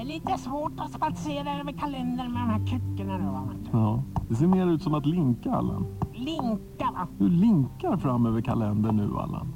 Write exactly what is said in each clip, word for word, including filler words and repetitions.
är lite svårt att spatsera över kalendern med de här kryckorna nu, va? Ja, det ser mer ut som att linka, Allan. Linka, va? Du linkar fram över kalendern nu, Allan.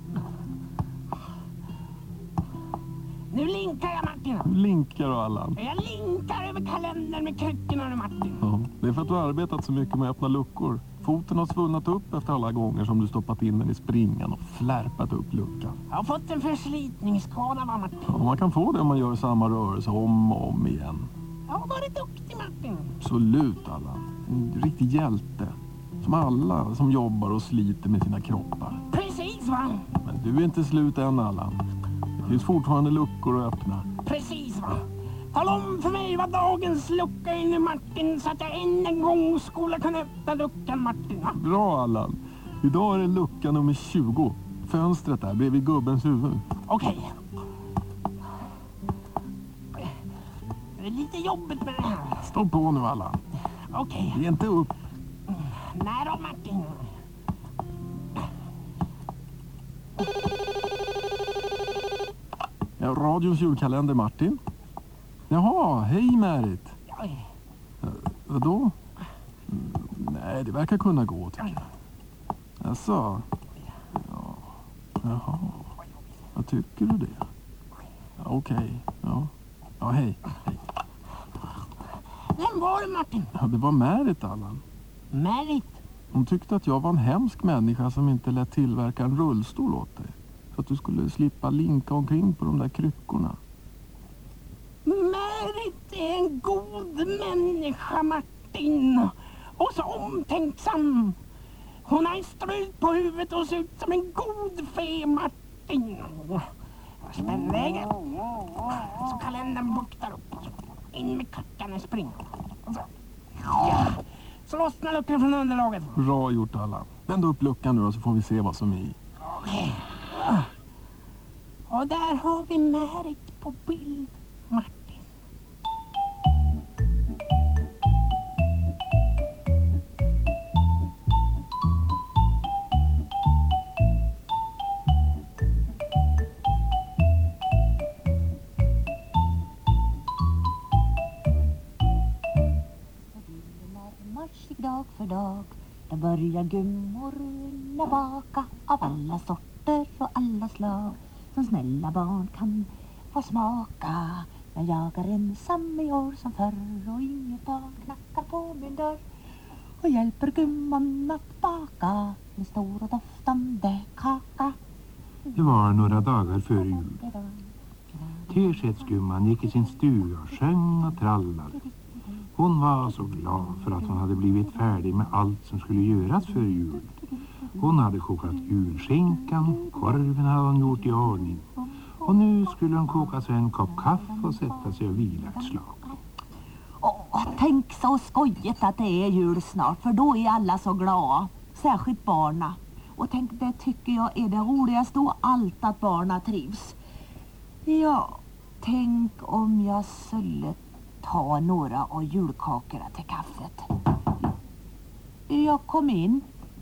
Nu linkar jag, Martin. Du linkar du, Allan. Jag linkar över kalendern med kryckorna nu, Martin. Ja, det är för att du har arbetat så mycket med att öppna luckor. Foten har svullnat upp efter alla gånger som du stoppat in den i springan och flärpat upp luckan. Jag har fått en förslitningsskada, va, Martin? Ja, man kan få det om man gör samma rörelse om och om igen. Jag har varit duktig, Martin. Absolut, Allan. En riktig hjälte. Som alla som jobbar och sliter med sina kroppar. Precis, va? Men du är inte slut än, Allan. Det finns fortfarande luckor att öppna. Precis, va? Tala om för mig vad dagens lucka är nu, Martin, så att jag än en gång skulle kunna öppna luckan, Martin, va? Bra, Allan. Idag är det lucka nummer tjugo. Fönstret där bredvid gubbens huvud. Okej. Det är lite jobbigt med det här. Stå på nu, Allan. Okej. Ge inte upp. Nej då, Martin. Ja, radions julkalender, Martin. Jaha, hej Märit. Oj. Uh, vadå? Mm, nej, det verkar kunna gå, tycker jag. Alltså. Ja. Jaha. Vad tycker du det? Ja, okej. Okay. Ja. Ja, hej. Hej. Vem var det, Martin? Ja, det var Märit, Allan. Märit? Hon tyckte att jag var en hemsk människa som inte lät tillverka en rullstol åt dig. Så att du skulle slippa linka omkring på de där kryckorna. Märit är en god människa, Martin. Och så omtänksam. Hon har en strut på huvudet och ser ut som en god fe, Martin. Spännläge. Så kalendern buktar upp. In med kackan och spring. Så. Ja. Så lossnar luckan från underlaget. Bra gjort, Allan. Vänd upp luckan nu och så får vi se vad som är i. Okej. Och där har vi Märit på bild, Martin. Dag för dag, då börjar gummorna baka av alla sorter och alla slag som snälla barn kan få smaka. Men jag är ensam i år som förr och inget barn knackar på min dörr och hjälper gumman att baka en stor och doftande kaka. Det var några dagar före jul. Teskedsgumman gick i sin stuga och sjöng och trallade. Hon var så glad för att hon hade blivit färdig med allt som skulle göras för jul. Hon hade kokat julskinkan, korven hade hon gjort i ordning. Och nu skulle hon koka sig en kopp kaffe och sätta sig och vila ett slag. Åh, tänk så skojigt att det är jul snart, för då är alla så glada, särskilt barna. Och tänk, det tycker jag är det roligaste och allt, att barna trivs. Ja, tänk om jag skulle ta några av julkakorna till kaffet. Jag kom in.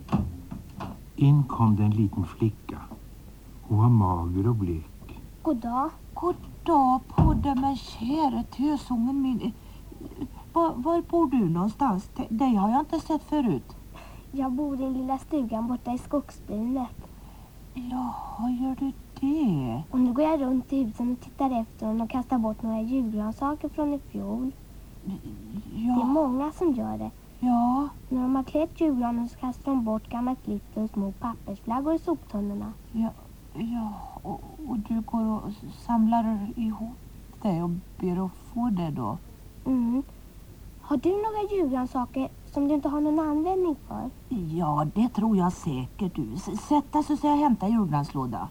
In kom det en liten flicka. Hon var mager och blek. God dag. God dag på dig, men kära tösungen min. Var, var bor du någonstans? Dig har jag inte sett förut. Jag bor i den lilla stugan borta i skogsbrynet. Jaha, gör du det? Och nu går jag runt i husen och tittar efter dem och kastar bort några julgrönsaker från i fjol. Ja. Det är många som gör det. Ja. När de har klätt julgranen så kastar de bort gammalt glitter och små pappersflaggor i soptunnorna. Ja, ja. Och, och du går och samlar ihop det och ber att få det då? Mm. Har du några julgrönsaker som du inte har någon användning för? Ja, det tror jag säkert du. Sätt dig så ska jag hämta julgranslåda.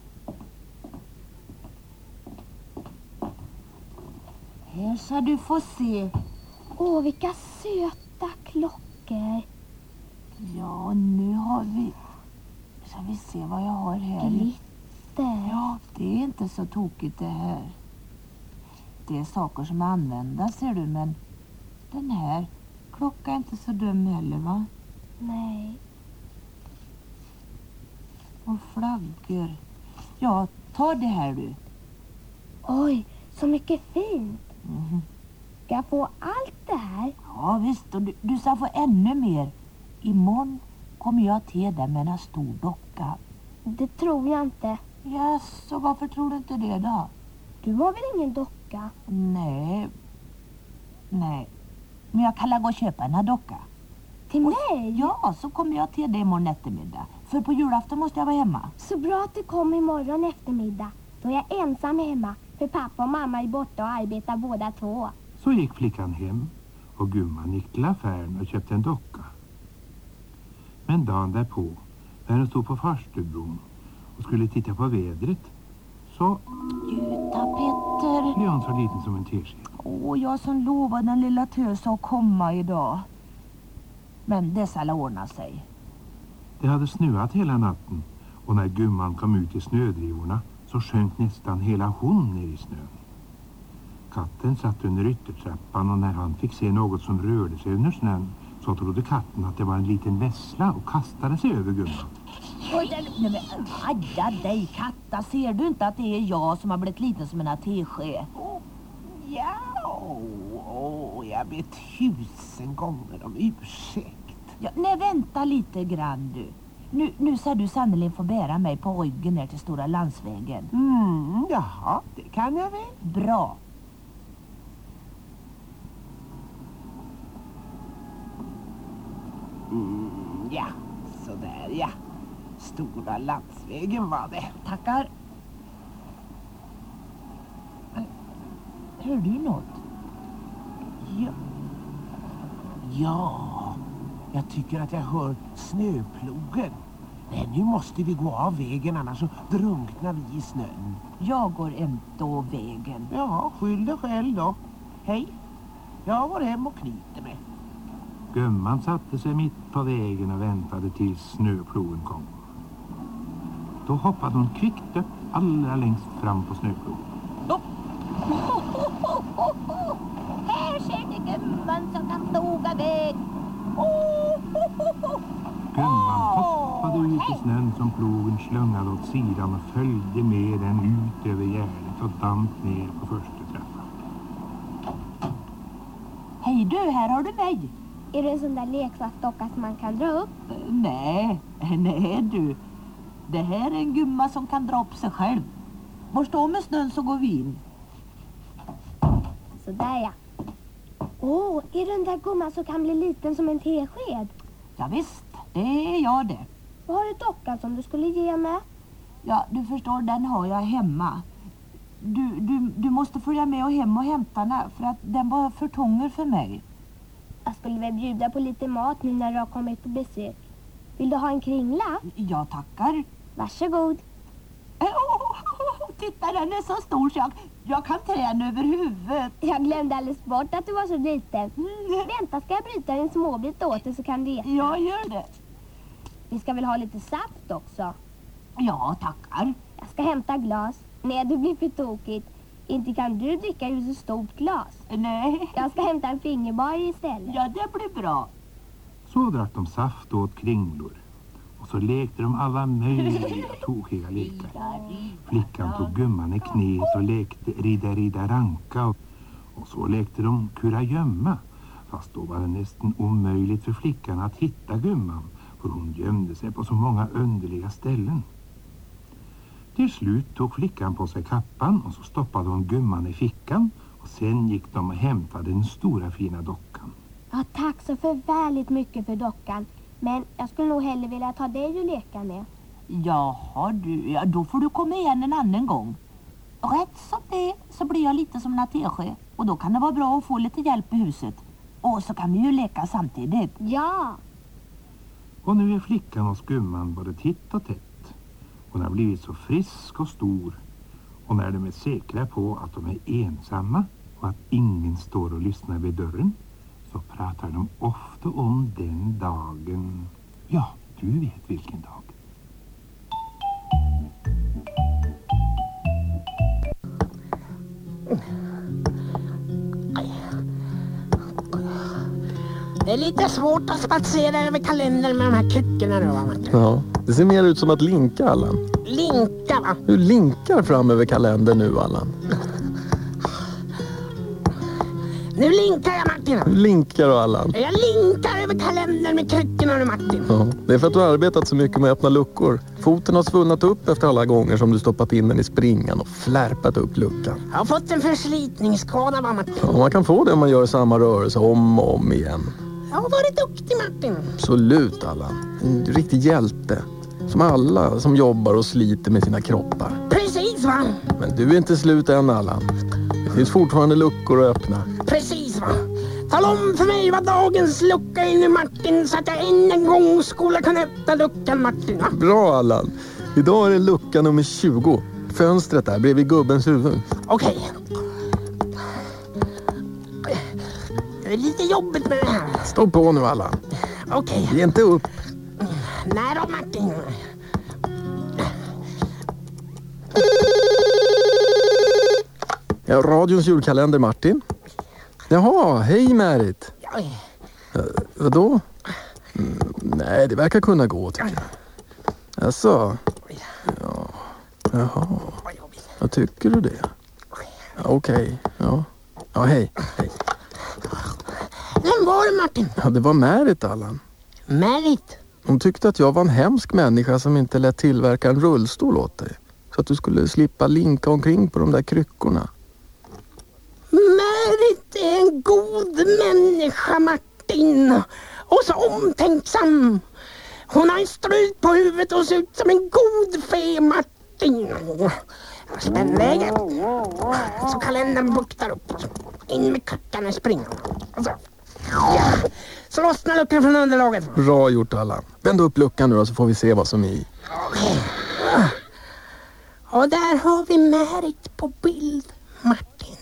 Här ska du få se. Åh, vilka söta klockor. Ja, nu har vi... Ska vi se vad jag har här. Glitter. Ja, det är inte så tokigt det här. Det är saker som är använda, ser du, men den här klockan är inte så dum heller, va? Nej. Och flaggor. Ja, ta det här du. Oj, så mycket fint. Mm. docka få allt det här? Ja visst, och du, du ska få ännu mer. Imorgon kommer jag till dig med en stor docka. Det tror jag inte. Ja, så varför tror du inte det då? Du har väl ingen docka? Nej. Nej. Men jag kan gå och köpa en här docka. Till mig? Ja, så kommer jag till dig imorgon eftermiddag. För på julafton måste jag vara hemma. Så bra att du kom imorgon eftermiddag. Då är jag ensam hemma. För pappa och mamma är borta och arbetar båda två. Så gick flickan hem och gumman gick till affären och köpte en docka. Men dagen därpå, när hon stod på farstubron och skulle titta på vädret, så Göta Petter. blev hon så liten som en tesked. Åh, jag som lovade den lilla tösa att komma idag. Men dessa alla ordnar sig. Det hade snöat hela natten och när gumman kom ut i snödrivorna så sjönk nästan hela hon ner i snön. Katten satt under yttertrappan och när han fick se något som rörde sig under snön så trodde katten att det var en liten vässla och kastade sig över gumman. Oj, nej, men aja dig katta, ser du inte att det är jag som har blivit liten som en tesked? Oh, ja, oh, jag ber tusen gånger om ursäkt. Ja, nej, vänta lite grann du. Nu, nu ska du sannolikt få bära mig på ryggen ner till stora landsvägen. Mm, jaha, det kan jag väl. Bra. Mm, ja, så där ja. Stora landsvägen var det. Tackar. Hör du något? Ja. Ja, jag tycker att jag hör snöplogen. Nej, nu måste vi gå av vägen, annars så drunknar vi i snön. Jag går inte av vägen. Ja, skyll dig själv då. Hej, jag går hem och knyter mig. Gumman satte sig mitt på vägen och väntade tills snöplogen kom. Då hoppade hon kvickt upp allra längst fram på snöplogen. Oh. Här ser ni gumman som kan ploga väg. Oh. Gumman hoppade ut i snön som plogen slungade åt sidan och följde med den ut över gärdet och damp ner på första trappan. Hej du, här har du mig. Är det en sån där leksaksdocka som man kan dra upp? Uh, nej, nej du. Det här är en gumma som kan dra upp sig själv. Var står med snön så går vi in. Så där ja. Åh, oh, är det den där gumman som kan bli liten som en tesked? Ja visst, det är jag det. Vad har du dockan som du skulle ge mig? Ja, du förstår, den har jag hemma. Du, du, du måste följa med och hem och hämta den för att den var för tung för mig. Jag skulle väl bjuda på lite mat nu när du har kommit på besök. Vill du ha en kringla? Jag tackar. Varsågod. Oh, titta, den är så stor så jag, jag kan träna över huvudet. Jag glömde alldeles bort att du var så liten. Mm. Vänta, ska jag bryta en småbit åt dig så kan du äta. Jag gör det. Vi ska väl ha lite saft också? Ja, tackar. Jag ska hämta glas. Nej, det blir för tokigt. Inte kan du dricka ur så stort glas. Nej. Jag ska hämta en fingerbar istället. Ja, det blir bra. Så drack de saft och åt kringlor. Och så lekte de alla möjliga tokiga lekar. Flickan tog gumman i knät och lekte rida rida ranka. Och så lekte de kurragömma. Fast då var det nästan omöjligt för flickan att hitta gumman. För hon gömde sig på så många underliga ställen. Till slut tog flickan på sig kappan och så stoppade hon gumman i fickan. Och sen gick de och hämtade den stora fina dockan. Ja, tack så förfärligt mycket för dockan. Men jag skulle nog hellre vilja ta dig och leka med. Jaha du, ja, då får du komma igen en annan gång. Rätt som det är så blir jag lite som en tesked. Och då kan det vara bra att få lite hjälp i huset. Och så kan vi ju leka samtidigt. Ja! Och nu är flickan och gumman både titt och tätt. Hon har blivit så frisk och stor. Och när de är säkra på att de är ensamma och att ingen står och lyssnar vid dörren, så pratar de ofta om den dagen. Ja, du vet vilken dag. Det är lite svårt att spatsera över kalendern med de här kryckorna nu, va? Ja, det ser mer ut som att linka, Allan. Linka, va? Du linkar fram över kalendern nu, Allan. Nu linkar jag, Martin. Linkar du, Allan? Jag linkar över kalendern med kryckorna nu, Martin. Ja, det är för att du har arbetat så mycket med att öppna luckor. Foten har svullnat upp efter alla gånger som du stoppat in den i springan och flärpat upp luckan. Jag har fått en förslitningsskada, va, Martin? Ja, man kan få det om man gör samma rörelse om och om igen. Jag har varit duktig, Martin. Absolut, Allan. En riktig hjälte. Som alla som jobbar och sliter med sina kroppar. Precis, va? Men du är inte slut än, Allan. Det finns fortfarande luckor att öppna. Precis, va? Tala om för mig vad dagens lucka är nu, Martin, så att jag än en gång skulle kunna öppna luckan, Martin. Va? Bra, Allan. Idag är det lucka nummer tjugo. Fönstret där bredvid gubbens huvud. Okej. Det är lite jobbigt med det här. Stå på nu, Allan. Okej. Ge inte upp. Nej då, Martin. Ja, radions julkalender, Martin. Jaha, hej Märit. Oj. Uh, vadå? Mm, nej, det verkar kunna gå, tycker jag. Alltså. Ja. Jaha. Vad tycker du det? Ja, okej. Okay. Ja. Ja, hej. Hej. Vem var det, Martin? Ja, det var Märit, Allan. Märit? Hon tyckte att jag var en hemsk människa som inte lät tillverka en rullstol åt dig. Så att du skulle slippa linka omkring på de där kryckorna. Märit är en god människa, Martin. Och så omtänksam. Hon har en strut på huvudet och ser ut som en god fe, Martin. Spännläge. Så kalendern buktar upp. In med kackarna i springan. Så. Ja. Så lossnar luckan från underlaget. Bra gjort, Allan. Vänd upp luckan nu då, så får vi se vad som är i. Okej. Och där har vi Märit på bild, Martin.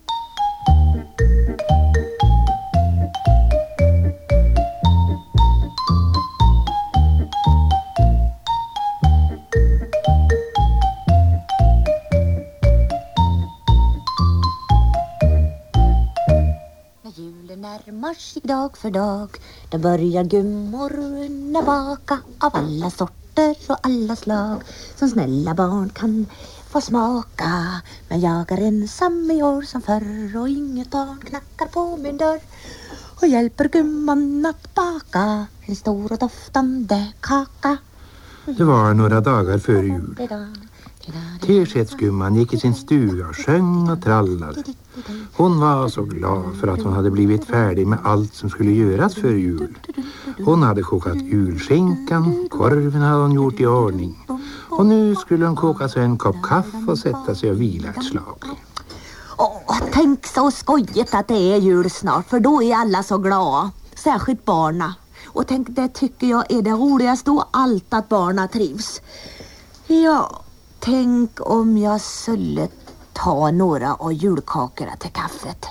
Julen närmar sig dag för dag. Då börjar gummorna baka av alla sorter och alla slag som snälla barn kan få smaka. Men jag är ensam i år som förr och inget barn knackar på min dörr och hjälper gumman att baka en stor och doftande kaka. Det var några dagar före jul. Teskedsgumman gick i sin stuga och sjöng och trallade. Hon var så glad för att hon hade blivit färdig med allt som skulle göras för jul. Hon hade kokat julskinkan, korven hade hon gjort i ordning. Och nu skulle hon koka sig en kopp kaffe och sätta sig och vila ett slag. Åh, tänk så skojigt att det är jul snart, för då är alla så glada. Särskilt barna. Och tänk, det tycker jag är det roligaste och allt, att barna trivs. Ja, tänk om jag skulle ta några av julkakorna till kaffet.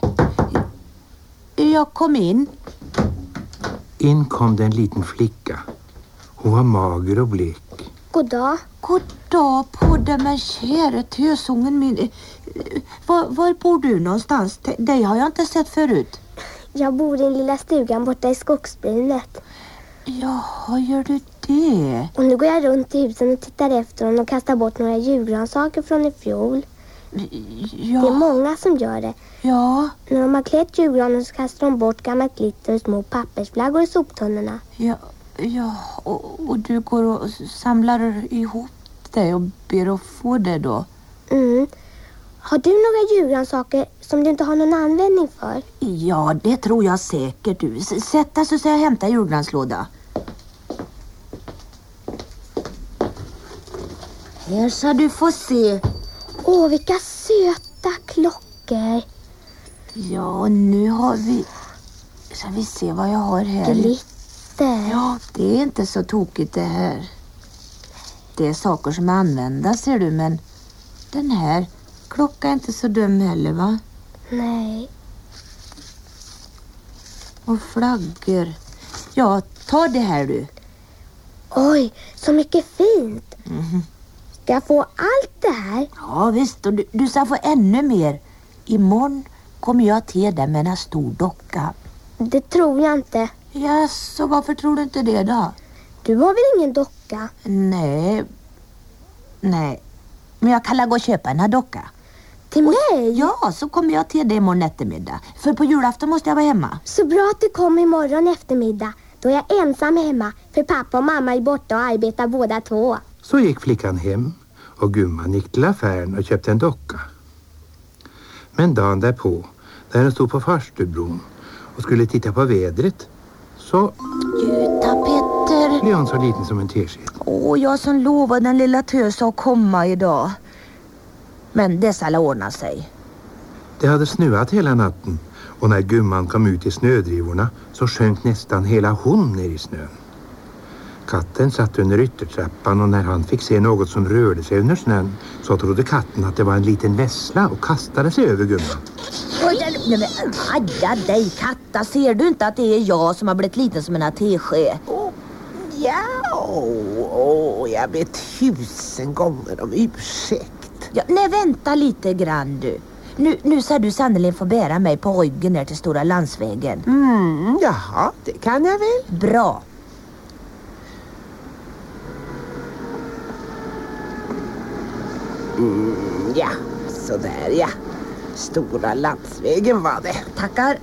Jag kom in. In kom det en liten flicka. Hon var mager och blek. God dag. God dag på det, men kära tösungen min. Var, var bor du någonstans? Det har jag inte sett förut. Jag bor i den lilla stugan borta i skogsbrynet. Jaha, gör du det? Och nu går jag runt i husen och tittar efter dem och kastar bort några julgrönsaker från i fjol. Ja. Det är många som gör det. Ja. När de har klätt julgranen så kastar de bort gammalt glitter och små pappersflaggor i soptunnorna. Ja, ja. Och, och du går och samlar ihop det och ber att få det då? Mm. Har du några julgrönsaker som du inte har någon användning för? Ja, det tror jag säkert du. Sätt dig så ska jag hämta julgranslåda. Här ska du få se. Åh, vilka söta klockor. Ja, nu har vi... Ska vi se vad jag har här. Glitter. Ja, det är inte så tokigt det här. Det är saker som användas, ser du, men den här klockan är inte så dum heller, va? Nej. Och flaggor. Ja, ta det här du. Oj, så mycket fint. Mm. Ska jag få allt det här? Ja visst, och du, du ska få ännu mer. Imorgon kommer jag till dig med en stor docka. Det tror jag inte. Ja, så varför tror du inte det då? Du har väl ingen docka? Nej. Nej. Men jag kan gå och köpa en här docka. Till mig? Ja, så kommer jag till dig imorgon eftermiddag. För på julafton måste jag vara hemma. Så bra att du kommer imorgon eftermiddag. Då är jag ensam hemma. För pappa och mamma är borta och arbetar båda två. Så gick flickan hem och gumman gick till affären och köpte en docka. Men dagen därpå, när hon stod på farstubron och skulle titta på vädret, så Göta Petter. blev hon så liten som en tesked. Åh, jag som lovade den lilla tösa att komma idag. Men det ska ordna sig. Det hade snöat hela natten och när gumman kom ut i snödrivorna så sjönk nästan hela hon ner i snön. Katten satt under yttertrappan och när han fick se något som rörde sig under snön så trodde katten att det var en liten vässla och kastade sig över gumman. Oj, nej men adja dig katta, ser du inte att det är jag som har blivit liten som en tesked? Oh, ja, åh, oh, jag ber tusen gånger om ursäkt. Ja, nej, vänta lite grann du. Nu, nu ska du sannolikt få bära mig på ryggen ner till stora landsvägen. Mm, jaha, det kan jag väl. Bra. Mm, ja, så där ja. Stora landsvägen var det. Tackar.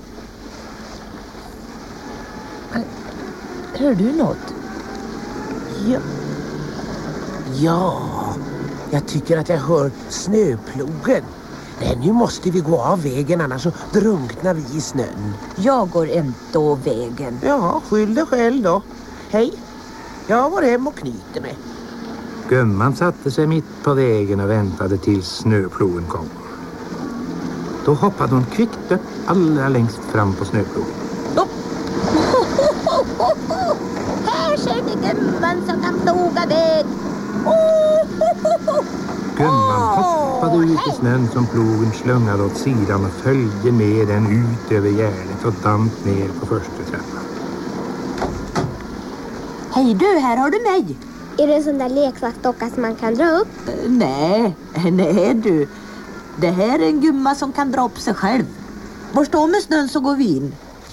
Hör du något? Ja. Ja, jag tycker att jag hör snöplogen. Nej, nu måste vi gå av vägen, annars så drunknar vi i snön. Jag går inte av vägen. Ja, skyll dig själv då. Hej, jag går hem och knyter mig. Gumman satte sig mitt på vägen och väntade tills snöplogen kom. Då hoppade hon kvickt upp allra längst fram på snöplogen. Oh. Här ser ni gumman som kan ploga väg. Oh. Gumman hoppade ut i snön som plogen slungade åt sidan och följde med den ut över gärdet och damp ner på första trappan. Hej du, här har du mig. Är det en sån där leksaksdocka som man kan dra upp? Uh, nej, nej du. Det här är en gumma som kan dra upp sig själv. Var står med snön så går vi in.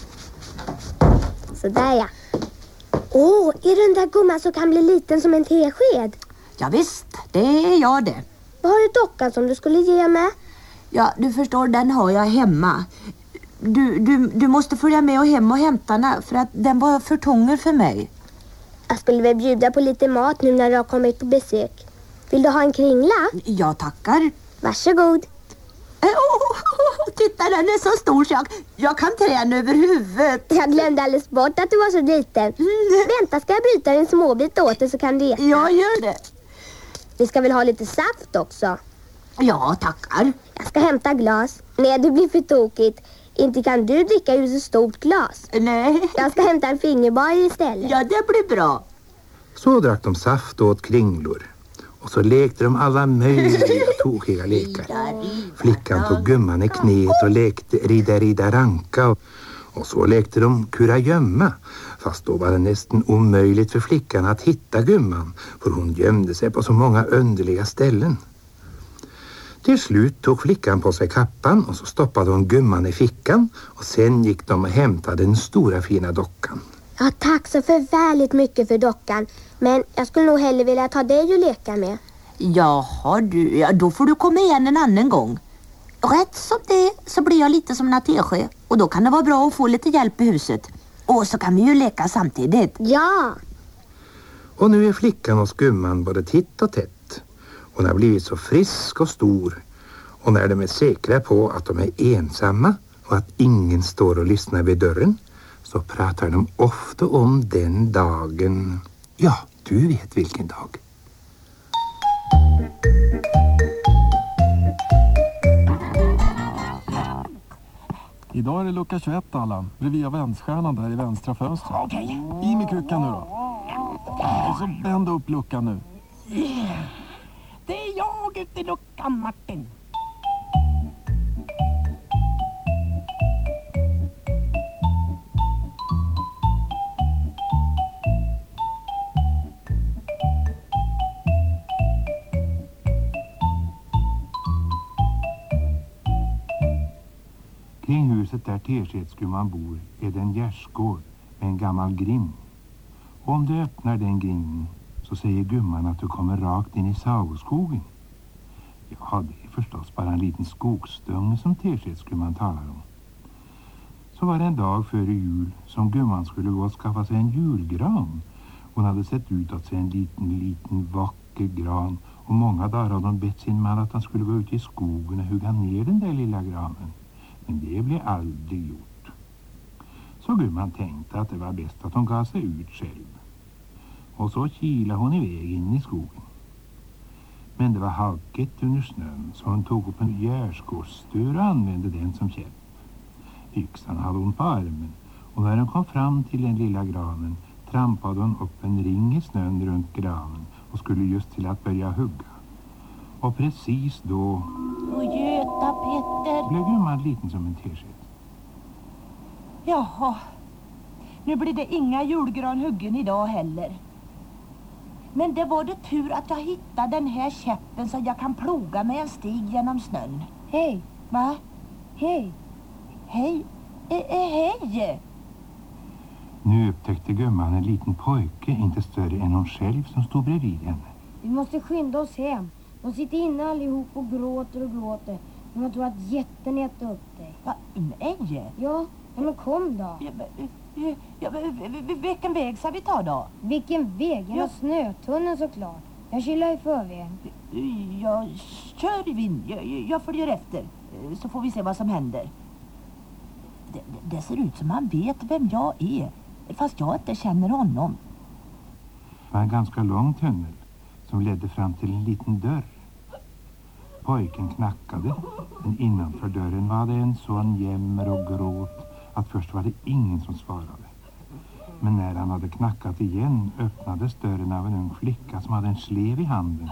Så där ja. Åh, oh, är det den där gumman som kan bli liten som en tesked? Ja visst, det är jag det. Vad har du dockan som du skulle ge mig? Ja, du förstår, den har jag hemma. Du, du, du måste följa med och hem och hämta den för att den var för tung för mig. Jag skulle väl bjuda på lite mat nu när du har kommit på besök. Vill du ha en kringla? Jag tackar. Varsågod. Oh, titta, den är så stor så jag, jag kan träna över huvudet. Jag glömde alldeles bort att du var så liten. Mm. Vänta, ska jag bryta en småbit åt dig så kan du äta. Jag gör det. Vi ska väl ha lite saft också? Ja, tackar. Jag ska hämta glas. Nej, det blir för tokigt. Inte kan du dricka ur så stort glas. Nej. Jag ska hämta en fingerbar istället. Ja, det blir bra. Så drack de saft och åt kringlor. Och så lekte de alla möjliga tokiga lekar. Flickan tog gumman i knät och lekte rida rida ranka. Och, och så lekte de kurragömma. Fast då var det nästan omöjligt för flickan att hitta gumman. För hon gömde sig på så många underliga ställen. Till slut tog flickan på sig kappan och så stoppade hon gumman i fickan. Och sen gick de och hämtade den stora fina dockan. Ja, tack så förfärligt mycket för dockan. Men jag skulle nog hellre vilja ta dig och leka med. Jaha du, ja, då får du komma igen en annan gång. Rätt som det så blir jag lite som en tesked. Och då kan det vara bra att få lite hjälp i huset. Och så kan vi ju leka samtidigt. Ja! Och nu är flickan hos gumman både titt och tätt. Hon har blivit så frisk och stor. Och när de är säkra på att de är ensamma och att ingen står och lyssnar vid dörren, så pratar de ofta om den dagen. Ja, du vet vilken dag. Idag är det lucka tjugoett, Allan. Bredvid adventsstjärnan där i vänstra fönstret. Okej. I med kuckan nu då. Och så bänd upp luckan nu. Yeah. Det är jag ute i luckan, Martin. Kring huset där teskedsgumman bor är det en gärdsgård med en gammal grind. Om du öppnar den grinden så säger gumman att du kommer rakt in i sagoskogen. Ja, det är förstås bara en liten skogsdunge som Teskedsgumman talar om. Så var det en dag före jul som gumman skulle gå och skaffa sig en julgran. Hon hade sett ut att se en liten, liten vacker gran, och många dagar hade hon bett sin man att han skulle gå ut i skogen och hugga ner den där lilla granen. Men det blev aldrig gjort. Så gumman tänkte att det var bäst att hon gav sig ut själv. Och så kilade hon iväg in i skogen. Men det var halkigt under snön, så hon tog upp en gärdsgårdsstur och använde den som käpp. Yxan hade hon på armen, och när hon kom fram till den lilla granen trampade hon upp en ring i snön runt granen och skulle just till att börja hugga. Och precis då... Och Göta Petter. Blev gumman liten som en tesked. Jaha, nu blir det inga julgranhuggen idag heller. Men det var det tur att jag hittade den här käppen så jag kan ploga med en stig genom snön. Hej, Va? hej. Hej? Eh, eh, hej! Nu upptäckte gumman en liten pojke, inte större än hon själv, som stod bredvid henne. Vi måste skynda oss hem. De sitter inne allihop och gråter och gråter. Men jag tror att jätten äter upp dig. Va? Nej? Ja, men kom då. Ja, men, eh, ja, men, v- v- vilken väg ska vi ta då? Vilken väg? Jag har Ja. snötunneln såklart. Jag kylar i förväg. Jag kör i vind. Jag, jag följer efter. Eh, Så får vi se vad som händer. Det, det, det ser ut som han vet vem jag är. Fast jag inte känner honom. Det var en ganska lång tunnel som ledde fram till en liten dörr. Pojken knackade, men innanför dörren var det en sån jämmer och gråt att först var det ingen som svarade. Men när han hade knackat igen öppnades dörren av en ung flicka som hade en slev i handen.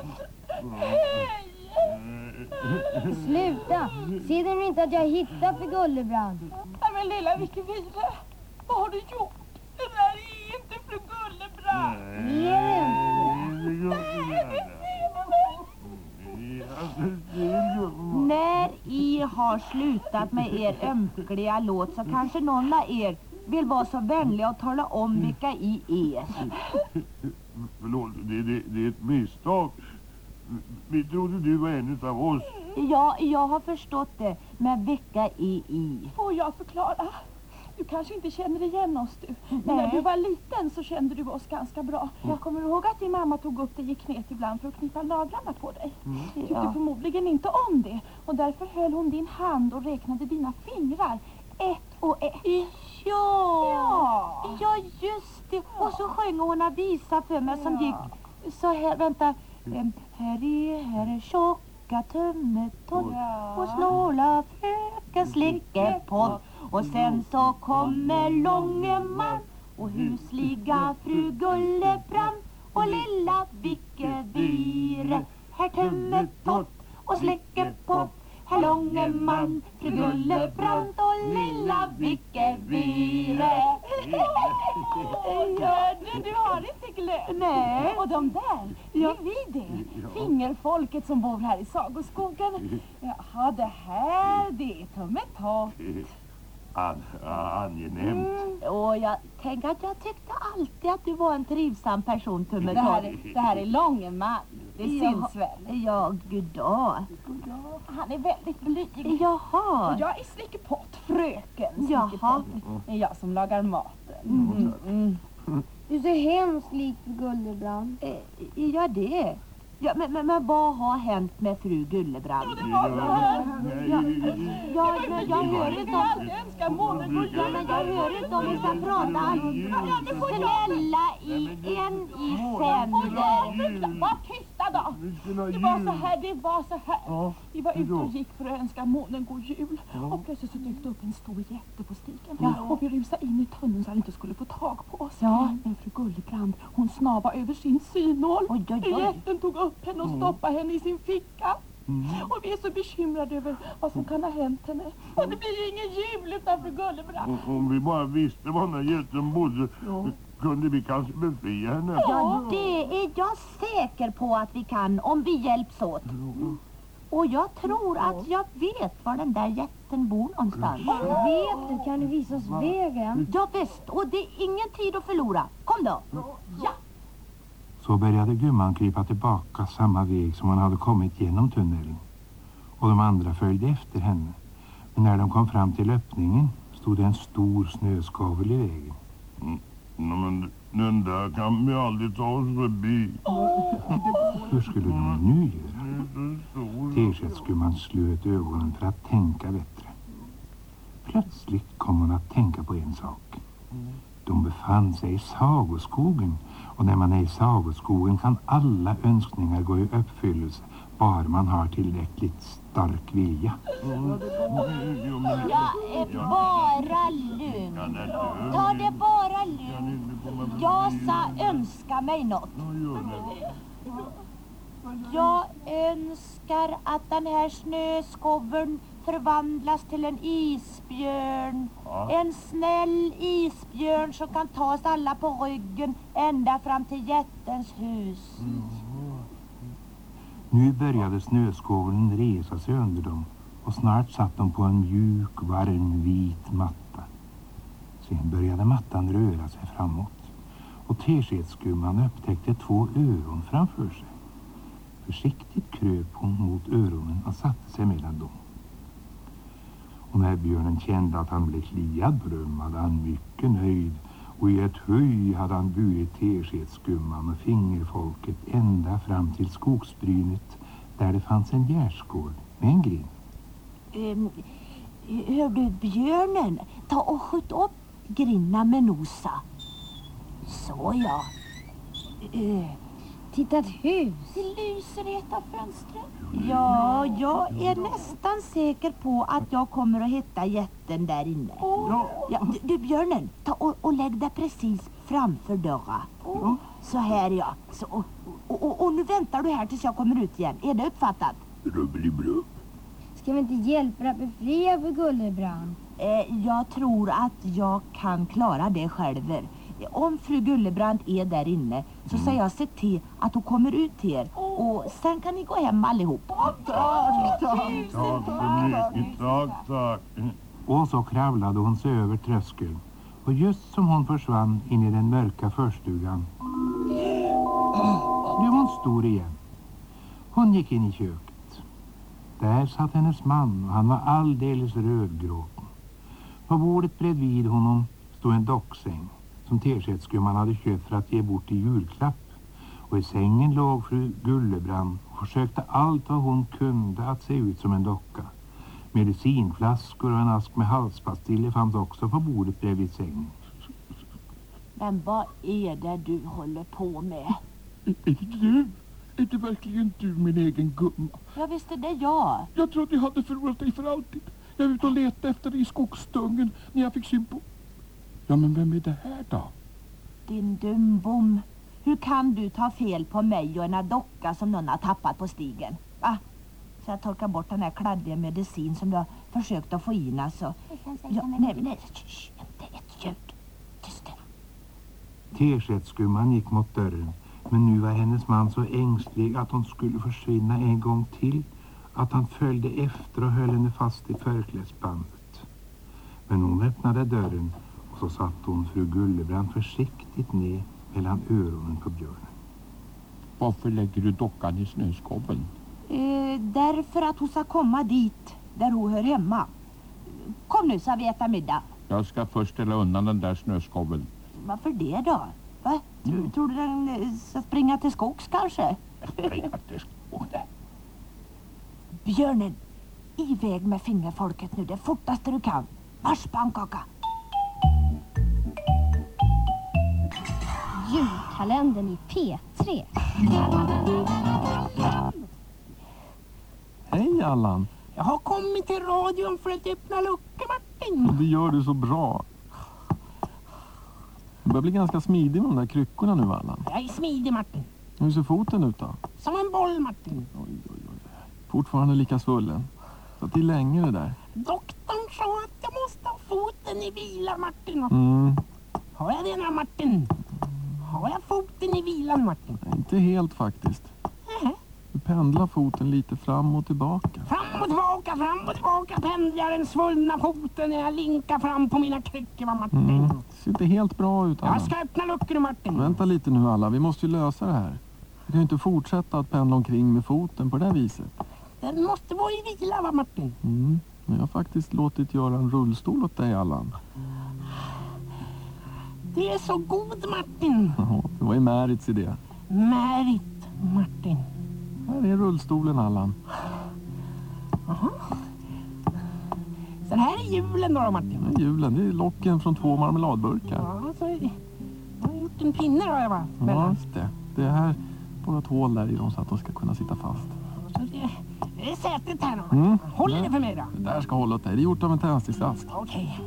Sluta! Ser du inte att jag hittat för Gullebrand? Nej men lilla Vicky Vire, vad har du gjort? Det där är inte fru Gullebrand. Är det inte? När I har slutat med er ömkliga låt så kanske någon av er vill vara så vänlig och tala om vilka I är. Förlåt, det, det, det är ett misstag. Vi trodde du var en av oss. Ja, jag har förstått det. Men vilka I I? Får jag förklara? Du kanske inte känner igen oss du. Men Nej. när du var liten så kände du oss ganska bra. Jag kommer ihåg att din mamma tog upp dig i knät ibland för att knyta naglarna på dig. Du tyckte Ja. förmodligen inte om det. Och därför höll hon din hand och räknade dina fingrar. Ett och ett. Ja, Ja. ja just det. Och så sjöng hon en visa för mig som gick så här, vänta. Ehm, Här är, här är tjocka tummetott och snåla fröken slickepott. Och sen så kommer Långeman och husliga fru Gullebrand och lilla Vicke Vire. Här tummetott och slickepott. Här Långeman, fru Gullebrand och lilla Vicke Vire. Ja, du, du har inte glömt. Nej. Och de där, det är vi det. Fingerfolket som bor här i Sagoskogen. Jaha, det här, det är tummetott. An, angenämt. Och jag tänker att jag tyckte alltid att du var en trivsam person, Det här, Tummetott. är, det här är Långeman. Det syns väl. Ja, gud då. Han är väldigt blyg. Jaha. Och jag är Slickepott, fröken Jaha. Slickepott. Det är jag som lagar maten. Mm. Mm. Du ser hemskt lik fru Gullebrand. Eh, Ja, det. Ja, men, men, men vad har hänt med fru Gullebrand? Det var så här. Ja, ja, men jag hör inte om... Jag önskar månen gå Ja, men jag hör inte om vi ska prata alls. Snälla i en i sänder. Var tysta då! Det var så här, det var så här. Vi var ute och gick för att önska månen god jul. Och plötsligt så dök det upp en stor jätte på stigen. Och vi rusade in i tunneln så han inte skulle få tag på oss. Ja. Men fru Gullebrand, hon snava över sin synål. Oj, oj, oj. Jätten tog upp henne och stoppade henne i sin ficka. Och vi är så bekymrade över vad som kan ha hänt henne. Och det blir ju ingen jul utan fru Gullebrand. Om, om vi bara visste var den här jätten bodde kunde vi kanske befria henne. Ja, det är jag säker på att vi kan om vi hjälps åt. Och jag tror att jag vet var den där jätten bor någonstans. Vet du, kan du visa oss vägen? Ja visst, och det är ingen tid att förlora. Kom då. Ja. Så började gumman krypa tillbaka samma väg som hon hade kommit genom tunneln. och de andra följde efter henne. Men när de kom fram till öppningen stod det en stor snöskavel i vägen. Mm. No, men den där kan vi aldrig ta oss förbi. Hur skulle de nu göra? Teskedsgumman slöt ögonen för att tänka bättre. Plötsligt kom hon att tänka på en sak. De befann sig i sagoskogen, och när man är i sagoskogen kan alla önskningar gå i uppfyllelse bara man har tillräckligt stark vilja. Jag är bara lugn. Ta det bara lugn. Jag sa önska mig något. Jag önskar att den här snöskoveln förvandlas till en isbjörn. En snäll isbjörn som kan ta oss alla på ryggen ända fram till jättens hus. Mm. Nu började snöskoveln resa sig under dem, och snart satt de på en mjuk, varm, vit matta. Sen började mattan röra sig framåt, och Teskedsgumman upptäckte två öron framför sig. Försiktigt kröp hon mot öronen och satte sig mellan dem. Och när björnen kände att han blev kliad på rum hade han mycket nöjd, och i ett höj hade han burit Teskedsgumman och fingerfolket ända fram till skogsbrynet där det fanns en gärdsgård med en grind. Um, hör du, björnen, ta och skjut upp grinna med nosa. Så ja. Uh, Titta, ett hus. Det lyser i ett av fönstren. Ja, jag är nästan säker på att jag kommer att hitta jätten där inne. Oh. Ja, du, du björnen, ta och, och lägg dig precis framför dörren. Oh. Så här ja. Så, och, och, och, och nu väntar du här tills jag kommer ut igen. Är det uppfattat? Rubbeliblub. Ska vi inte hjälpa dig att befria för Gullebrand? Eh, jag tror att jag kan klara det själv. Om fru Gullebrand är där inne så ska jag se till att hon kommer ut till er. Och sen kan ni gå hem allihop. Tack så mycket, tack, tack. Och så kravlade hon sig över tröskeln, och just som hon försvann in i den mörka förstugan blev hon stor igen. Hon gick in i köket. Där satt hennes man, och han var alldeles rödgråten. På bordet bredvid honom stod en docksäng som Teskedsgumman hade köpt för att ge bort i julklapp. Och i sängen låg fru Gullebrand och försökte allt vad hon kunde att se ut som en docka. Medicinflaskor och en ask med halspastiller fanns också på bordet bredvid sängen. Men vad är det du håller på med? Är det du? Är det verkligen du, min egen gumma? Ja, visst är det jag. Jag trodde jag hade förlorat dig för alltid. Jag var ute och letade efter dig i skogsdungen när jag fick syn på... Ja, men vem är det här då? Din dumbom. Hur kan du ta fel på mig och en docka som någon har tappat på stigen? Va? Så jag torkar bort den här kladdiga medicin som du har försökt att få in, alltså. Ja, nej, nej, shh, inte ett ljud. Tyst. Teskedsgumman gick mot dörren, men nu var hennes man så ängslig att hon skulle försvinna en gång till att han följde efter och höll henne fast i förklädsbandet. Men hon öppnade dörren, och så satt hon fru Gullebrand försiktigt ner mellan öronen på björnen. Varför lägger du dockan i snöskoveln? Eh, därför att hon ska komma dit där hon hör hemma. Kom nu så vi äter middag. Jag ska först ställa undan den där snöskoveln. Varför det då? Va? Tror, mm. tror du den eh, ska springa till skogs kanske? Springa till skogs? Björnen, iväg med fingerfolket nu, det fortaste du kan. Marsch, pannkaka! Julkalendern i P tre. Hej Allan. Jag har kommit till radion för att öppna luckor, Martin. Det gör du så bra. Du börjar bli ganska smidig med de där kryckorna nu, Allan. Jag är smidig, Martin. Hur ser foten ut då? Som en boll, Martin. Oj, oj, oj. Fortfarande lika svullen. Så att det är länge det där. Doktorn sa att jag måste ha foten i vila, Martin. Mm. Har jag det nu, Martin? Har jag foten i vilan, Martin? Nej, inte helt faktiskt. Nähä. Du pendlar foten lite fram och tillbaka. Fram och tillbaka, fram och tillbaka pendlar den svullna foten när jag linkar fram på mina kryckor, va, Martin? Mm. Det ser inte helt bra ut, Allan. Jag ska öppna luckor, Martin. Vänta lite nu, alla. Vi måste ju lösa det här. Vi kan ju inte fortsätta att pendla omkring med foten på det här viset. Den måste vara i vila, va Martin? Mm. Jag har faktiskt låtit göra en rullstol åt dig, Allan. Det är så god, Martin. Ja, det var ju Märits idé. Märit, Martin. Här är rullstolen, Allan. Jaha. Så det här är julen då, Martin? Det är julen, det är locken från två marmeladburkar. Ja, så är det. Jag har gjort en pinne då, jag va? Ja, just det. Det är här på ett hål där i dem så att de ska kunna sitta fast. Så det, det är sätet här då. Mm. Håller Ja. det för mig då? Det där ska hålla åt dig. Det är gjort av en tändsticksask. Okej.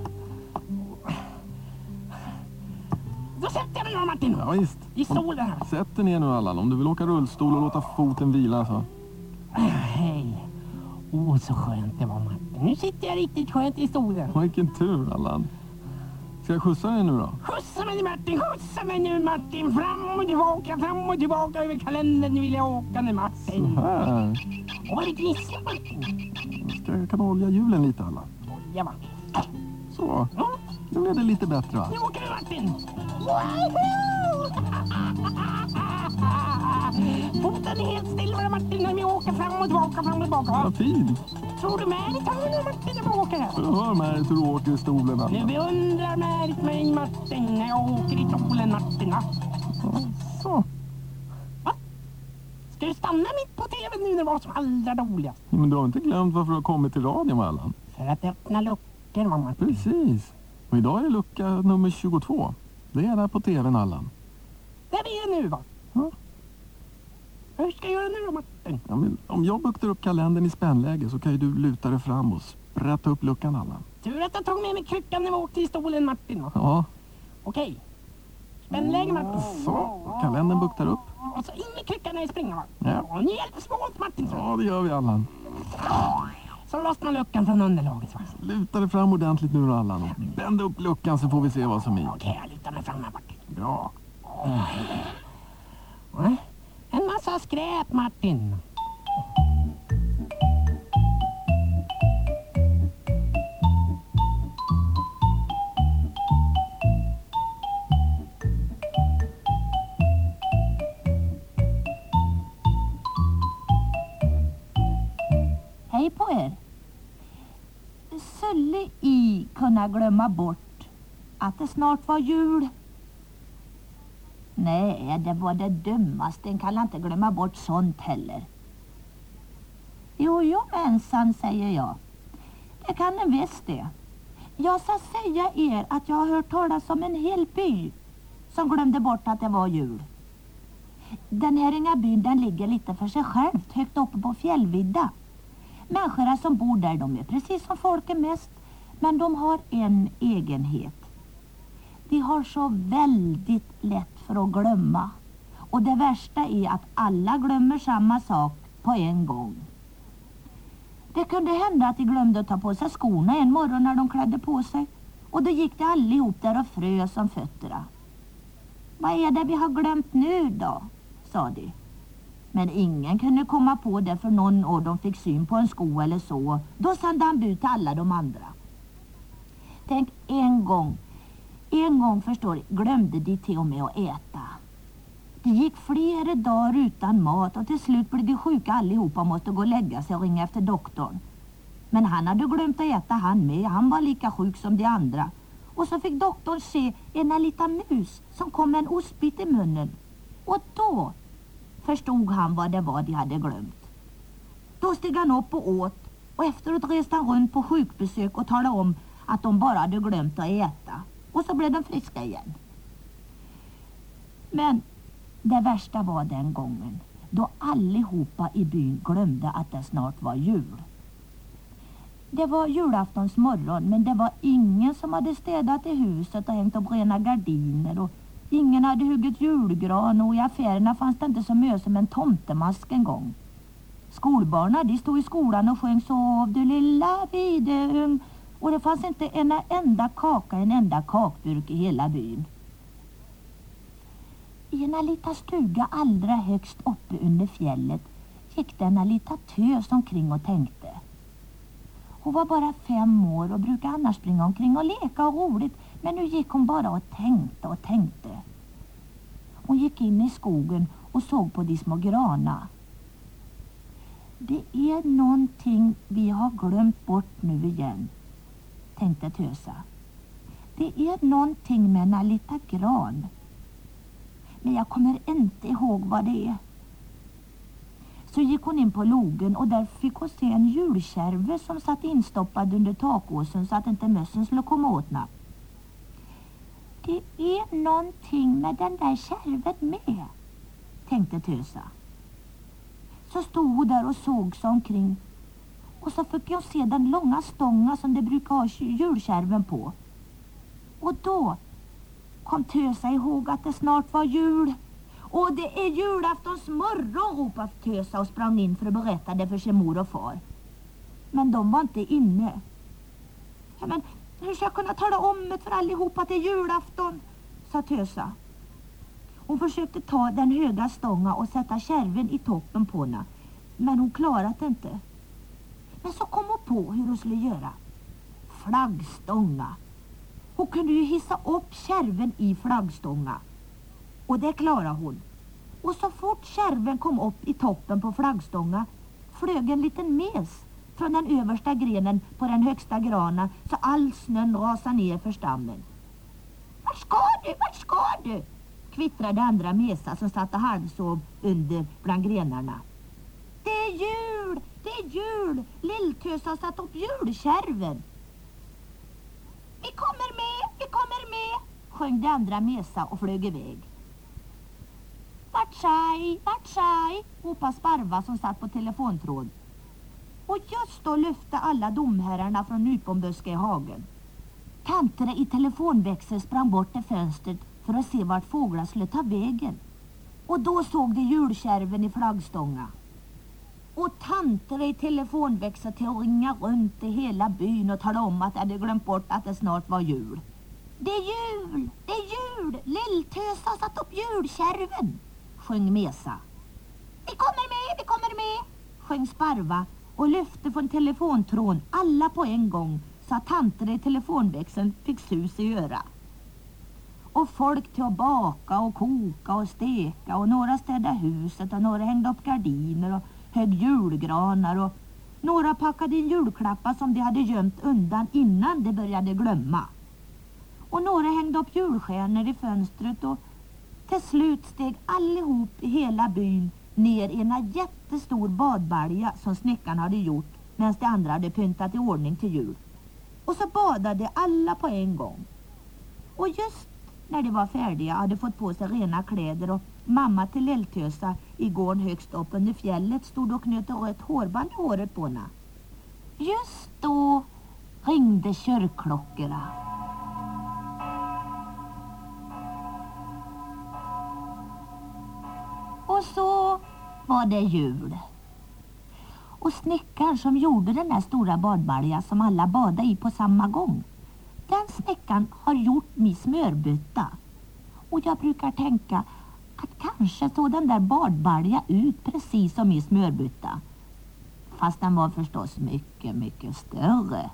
Då sätter jag mig då, Martin. Ja, visst. I stolen här. Sätt dig ner nu, Allan. Om du vill åka rullstol och låta foten vila så. Hej. Åh, oh, så skönt det var, Martin. Nu sitter jag riktigt skönt i stolen. Vilken tur, Allan. Ska jag skjutsa dig nu då? Skjutsa mig, Martin. Skjutsa mig nu, Martin. Fram och tillbaka, fram och tillbaka. Över kalendern vill jag åka nu, Martin. Så här. Och vad det gnisslar, Martin. Ska jag kan olja hjulen lite, Allan? Ja, va. Så. Nu blev det lite bättre, va? Nu åker vi, Martin. Woohoo! Foten är helt still, va, Martin, när vi åker fram och tillbaka, fram och tillbaka. Vad fint. Tror du Märit har nu, Martin, när vi åker här? Jag hör Märit hur du åker i stolen, Nu Allan. beundrar Märit mig, Martin, när jag åker i stolen, Martin. Va? Så. Va? Ska du stanna mitt på tvn nu när det var som allra roligast? Men du har inte glömt varför du har kommit till radion, Allan? För att öppna luckor, va, Martin? Precis. Och idag är det lucka nummer tjugotvå. Det är där på tvn, Allan. Där är det nu, va? Ja. Hur ska jag göra nu då, Martin? Ja, men om jag buktar upp kalendern i spännläge så kan ju du luta dig fram och sprätta upp luckan, Allan. Tur att jag tog med mig kryckan när vi åkte i stolen, Martin, va? Ja, Okej. Spännläge, Martin. så. Kalendern buktar upp. Och så in med kryckan när jag springer, va? Ja. Och ni hjälps åt, Martin. Så, Ja, det gör vi, Allan. så lossnar luckan från underlaget, va? Luta dig fram ordentligt nu, Allan. Och bänd upp luckan så får vi se vad som är. Okej, jag lutar mig fram här, Martin. Bra. Va? En massa skräp, Martin. Hej på er. Skulle I kunna glömma bort att det snart var jul? Nej, det var det dummaste. En kan inte glömma bort sånt heller. Jo, jo, mensan, säger jag. Det kan en visst det. Jag ska säga er att jag har hört talas om en hel by som glömde bort att det var jul. Den här inga byn, den ligger lite för sig själv, högt uppe på fjällvidda. Människorna som bor där, de är precis som folket mest, men de har en egenhet. De har så väldigt lätt för att glömma. Och det värsta är att alla glömmer samma sak på en gång. Det kunde hända att de glömde att ta på sig skorna en morgon när de klädde på sig. Och då gick de allihop där och frös om fötterna. Vad är det vi har glömt nu då? Sa de. Men ingen kunde komma på det för någon av dem fick syn på en sko eller så. Då sände han bud till alla de andra. Tänk en gång. En gång, förstår du, glömde de till och med att äta. Det gick flera dagar utan mat och till slut blev de sjuka allihopa och måste gå och lägga sig och ringa efter doktorn. Men han hade glömt att äta han med. Han var lika sjuk som de andra. Och så fick doktorn se en liten mus som kom med en ostbit i munnen. Och då förstod han vad det var de hade glömt. Då steg han upp och åt. Och efteråt reste han runt på sjukbesök och talade om att de bara hade glömt att äta. Och så blev de friska igen. Men det värsta var den gången då allihopa i byn glömde att det snart var jul. Det var julaftons morgon, men det var ingen som hade städat i huset och hängt upp rena gardiner. Och ingen hade huggit julgran och i affärerna fanns det inte så mycket som en tomtemask en gång. Skolbarnen, de stod i skolan och sjöng Sov du lilla videung. Och det fanns inte en enda kaka, en enda kakburk i hela byn. I en liten stuga allra högst uppe under fjället gick det en liten tös omkring och tänkte. Hon var bara fem år och brukade annars springa omkring och leka och roligt. Men nu gick hon bara och tänkte och tänkte. Hon gick in i skogen och såg på de små grana. De Det är någonting vi har glömt bort nu igen, tänkte Tösa. Det är någonting med en Alita gran. Men jag kommer inte ihåg vad det är. Så gick hon in på logen och där fick hon se en julkärve som satt instoppad under takåsen så att inte mössen skulle komma åt henne. Det är någonting med den där kärven med, tänkte Tösa. Så stod hon där och såg sig omkring. Och så fick hon se den långa stånga som det brukar ha julkärven på. Och då kom Tösa ihåg att det snart var jul. Och det är julaftons morgon, ropade Tösa och sprang in för att berätta det för sin mor och far. Men de var inte inne. Ja, men hur ska jag kunna tala om det för allihop att det är julafton, sa Tösa. Hon försökte ta den höga stånga och sätta kärven i toppen på henne. Men hon klarade det inte. Men så kom hon på hur hon skulle göra. Flaggstånga. Hon kunde ju hissa upp kärven i flaggstånga. Och det klarade hon. Och så fort kärven kom upp i toppen på flaggstånga flög en liten mes från den översta grenen på den högsta granen så all snön rasade ner för stammen. Vart ska du? Vart ska du? Kvittrade andra mesa som satt och halvsov under bland grenarna. Det är jul! Det är jul! Lilltösa har satt upp julkärven. Vi kommer med! Vi kommer med! Sjöng de andra mesa och flög iväg. Vart tjej, vart tjej, ropade Sparva som satt på telefontråd. Och just då lyfte alla domherrarna från nyponbuske i hagen. Tanterna i telefonväxel sprang bort till fönstret för att se vart fåglar skulle ta vägen. Och då såg de julkärven i flaggstånga. Och tanterna i telefonväxel till att ringa runt i hela byn och tala om att de hade glömt bort att det snart var jul. Det är jul! Det är jul! Lilltösa har satt upp julkärven, sjöng Mesa. Vi kommer med, vi kommer med, sjöng Sparva och lyfte från telefontrån alla på en gång så att tanterna i telefonväxeln fick sus i öra. Och folk till att baka och koka och steka och några städade huset och några hängde upp gardiner och högg julgranar och några packade in julklappar som de hade gömt undan innan de började glömma. Och några hängde upp julstjärnor i fönstret och till slut steg allihop i hela byn ner i en jättestor badbalja som snickaren hade gjort medan de andra hade pyntat i ordning till jul. Och så badade alla på en gång. Och just när de var färdiga hade fått på sig rena kläder och mamma till Lilltösa i gården högst upp under fjället stod och knöt ett hårband i håret på henne. Just då ringde kyrkklockorna. Och så var det jul. Och snickaren som gjorde den här stora badbalja som alla badade i på samma gång, den snickaren har gjort min smörbytta. Och jag brukar tänka att kanske såg den där badbalja ut precis som min smörbytta. Fast den var förstås mycket, mycket större.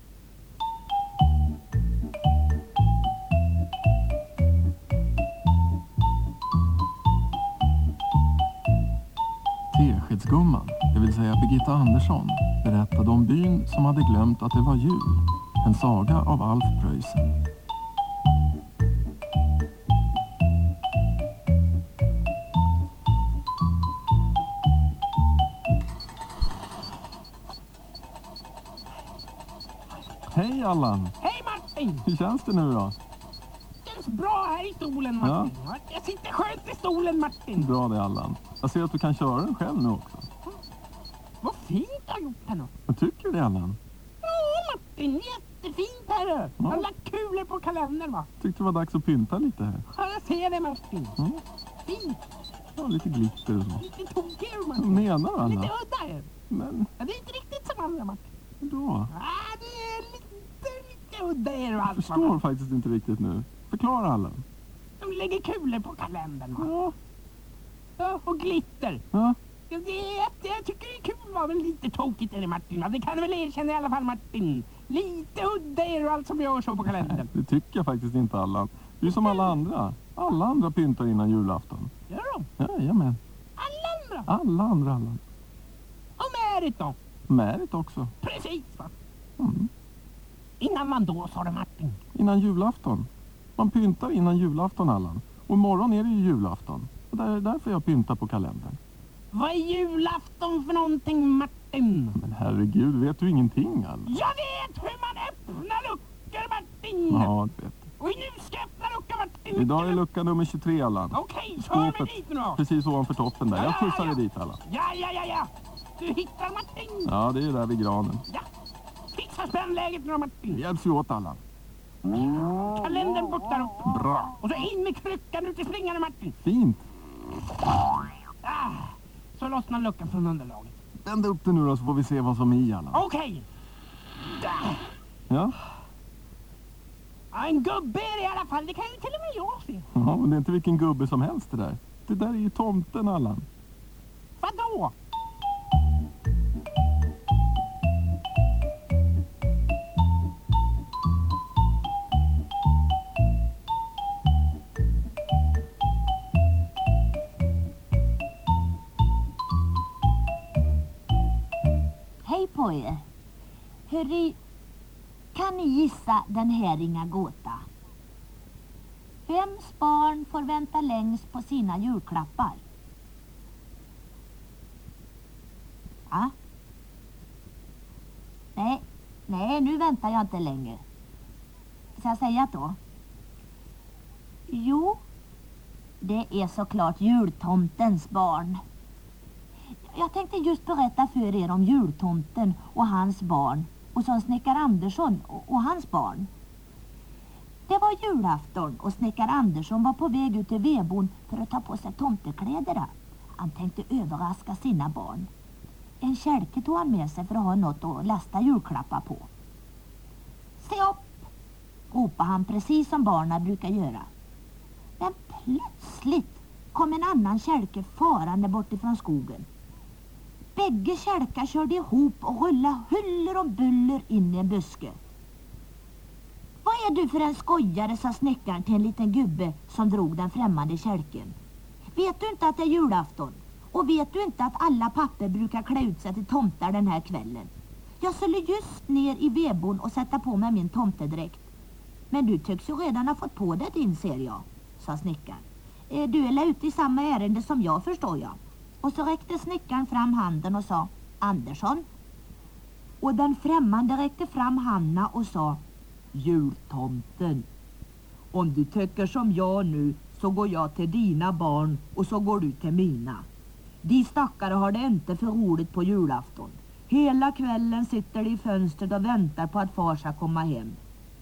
Teskedsgumman, det vill säga Birgitta Andersson, berättade om byn som hade glömt att det var jul. En saga av Alf Preussen. Hej Allan! Hej Martin! Hur känns det nu då? Det känns bra här i stolen Martin. Ja. Jag sitter skönt i stolen Martin. Bra det Allan. Jag ser att du kan köra den själv nu också. Vad fint du har gjort här nu. Vad tycker du det Allan? Ja Martin, jättefint här du. Ja. Jag har lagt kulor på kalendern va. Tyckte det var dags att pynta lite här. Ja jag ser det Martin. Mm. Fint. Ja, lite glitter och så. Lite tokig Martin. Vad menar du Allan? Lite udda är Men... ja, det är inte riktigt som andra Martin. Då? Ja det är lite, lite udda är det Jag alltså. förstår man. faktiskt inte riktigt nu. Förklara Allan. De lägger kulor på kalendern va. Ja. Ja och glitter. Ja. Ja, det är, jag tycker det är kul var väl lite tokigt är det Martin. Ja, det kan du väl erkänna i alla fall Martin. Lite udda är du allt som gör så på kalendern. Nej, det tycker jag faktiskt inte Allan. Du är som alla andra. Alla andra pyntar innan julafton. Gör de? Ja, jajamän. Alla andra? Alla andra Allan. Och Märit då? Märit också. Precis va? Mm. Innan man då, sa det Martin. Innan julafton. Man pyntar innan julafton, Allan. Och imorgon är det ju julafton. Och det är därför jag pyntar på kalendern. Vad är julafton för någonting, Martin? Men herregud, vet du ingenting, Allan? Jag vet hur man öppnar luckor, Martin! Ja, det vet du. Och nu ska jag öppna lucka, Martin! Idag är lucka nummer tjugotre, Allan. Okej, kör mig Skåpet dit nu då! precis ovanför toppen där. Jag Ja, ja, skjutsar ja. dig dit, Allan. Ja, ja, ja, ja! Du hittar Martin! Ja, det är där vid granen. Ja! Fixa spännläget nu då, Vi Martin! hjälps ju åt, Allan. Kalendern buktar upp. Bra. Och så in med kryckan ut i springande, Martin! Fint. Ah, så lossnar luckan från underlaget. Vänd upp det nu då så får vi se vad som är i, Allan. Okej! Där. Ja? Ja, en gubbe är det i alla fall. Det kan ju till och med jag se. Ja, men det är inte vilken gubbe som helst det där. Det där är ju tomten, Allan. Vadå? Hej på er. Hörru, kan ni gissa den här inga gåta? Vems barn får vänta längst på sina julklappar? Ja? Nej, nej, nu väntar jag inte längre. Ska jag säga då? Jo, det är såklart jultomtens barn. Jag tänkte just berätta för er om jultomten och hans barn och så snickar Andersson och, och hans barn. Det var julafton och snickar Andersson var på väg ut till vedboden för att ta på sig tomtekläderna. Han tänkte överraska sina barn. En kälke tog han med sig för att ha något att lasta julklappar på. Se upp, ropade han precis som barnen brukar göra. Men plötsligt kom en annan kälke farande bort ifrån skogen. Bägge kälkar körde ihop och rullade huller och buller in i en buske. Vad är du för en skojare, sa snickaren till en liten gubbe som drog den främmande kälken. Vet du inte att det är julafton? Och vet du inte att alla papper brukar klä ut sig till tomtar den här kvällen? Jag skulle just ner i vedboden och sätta på mig min tomtedräkt. Men du tycks ju redan ha fått på det din, ser jag, sa snickaren. Du är ute i samma ärende som jag, förstår jag. Och så räckte snickaren fram handen och sa Andersson. Och den främmande räckte fram Hanna och sa jultomten. Om du tycker som jag nu så går jag till dina barn och så går du till mina. De stackare har det inte för roligt på julafton. Hela kvällen sitter de i fönstret och väntar på att far ska komma hem.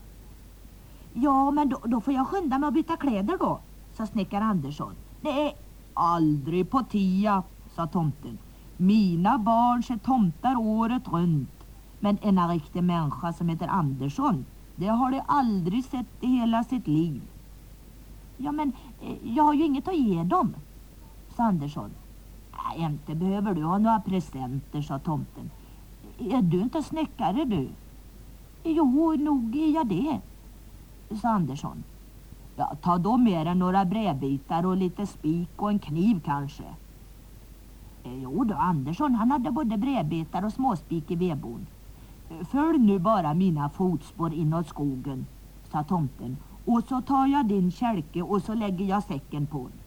Ja, men då, då får jag skynda mig att byta kläder då, sa snickare Andersson. Det är aldrig på tia, sa tomten. Mina barn ser tomtar året runt. Men en riktig människa som heter Andersson, det har de aldrig sett i hela sitt liv. Ja, men eh, jag har ju inget att ge dem, sa Andersson. Nej, inte behöver du ha några presenter, sa tomten. Är du inte snickare du? Jo, nog är jag det, sa Andersson. Ja, ta då med en några brevbitar och lite spik och en kniv kanske. Eh, jo då, Andersson han hade både brevbitar och småspik i vedboden. Följ nu bara mina fotspår inåt skogen, sa tomten. Och så tar jag din kälke och så lägger jag säcken på den.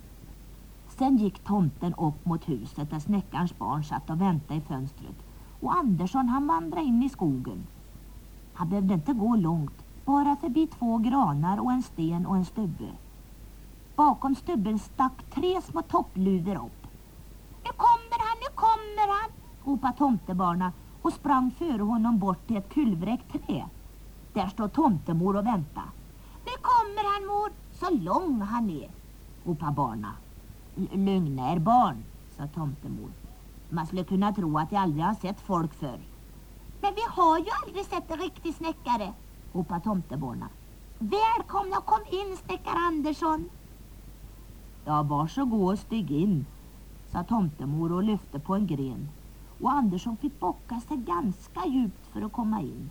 Sen gick tomten upp mot huset där snickarens barn satt och väntade i fönstret. Och Andersson han vandrade in i skogen. Han behövde inte gå långt, bara förbi två granar och en sten och en stubbe. Bakom stubben stack tre små toppluvor upp. Nu kommer han, nu kommer han, ropade tomtebarna och sprang före honom bort till ett kulvräckt träd. Där står tomtemor och väntar. Nu kommer han, mor, så lång han är, ropade barna. Lugna er barn, sa tomtemor. Man skulle kunna tro att jag aldrig har sett folk förr. Men vi har ju aldrig sett en riktig snickare, ropade tomteborna. Välkomna, kom in, snickare Andersson. Ja, varsågod och stig in, sa tomtemor och lyfte på en gren. Och Andersson fick bocka sig ganska djupt för att komma in.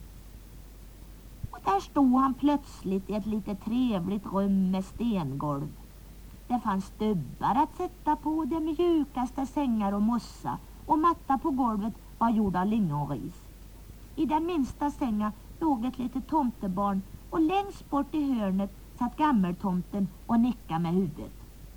Och där stod han plötsligt i ett lite trevligt rum med stengolv. Det fanns stubbar att sätta på, det mjukaste sängar och mossa och matta på golvet var gjord av lingonris. I den minsta sängen låg ett litet tomtebarn och längst bort i hörnet satt gammeltomten och nickade med huvudet.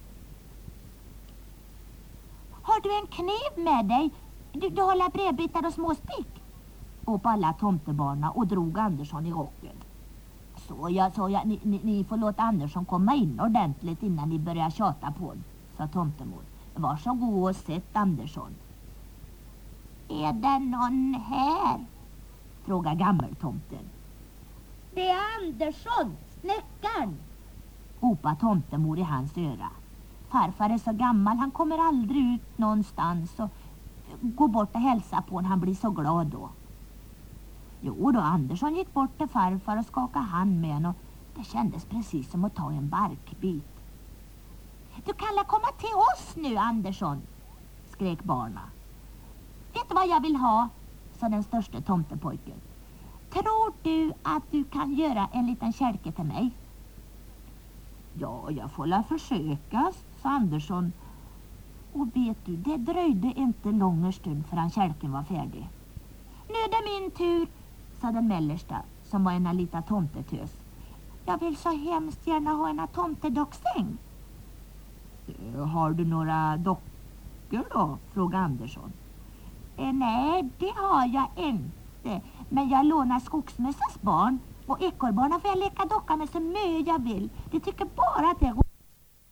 Har du en kniv med dig? Du, du håller brevbitar och småspick? Och på alla tomtebarna och drog Andersson i rocken. Så jag sa jag, ni, ni, ni får låta Andersson komma in ordentligt innan ni börjar tjata på honom, sa tomtemor. Varsågod och sätt Andersson. Är det någon här? Frågar gammeltomten. Det är Andersson, snäckaren, ropar tomtemor i hans öra. Farfar är så gammal, han kommer aldrig ut någonstans, och gå bort och hälsa på honom, han blir så glad då. Jo då, Andersson gick bort till farfar och skakade hand med honom, och det kändes precis som att ta en barkbit. Du kan la komma till oss nu, Andersson, skrek barna. Vet du vad jag vill ha, sa den största tomtepojken. Tror du att du kan göra en liten kälke till mig? Ja, jag får la försöka, sa Andersson. Och vet du, det dröjde inte lång stund förrän kälken var färdig. Nu är det min tur, sa den mellersta, som var en liten tomtetös. Jag vill så hemskt gärna ha en tomtedocksäng. Har du några dockor då? Frågade Andersson. Eh, nej, det har jag inte. Men jag lånar skogsmässas barn. Och ekorrbarnen får jag leka docka med så mycket jag vill. Det tycker bara att det är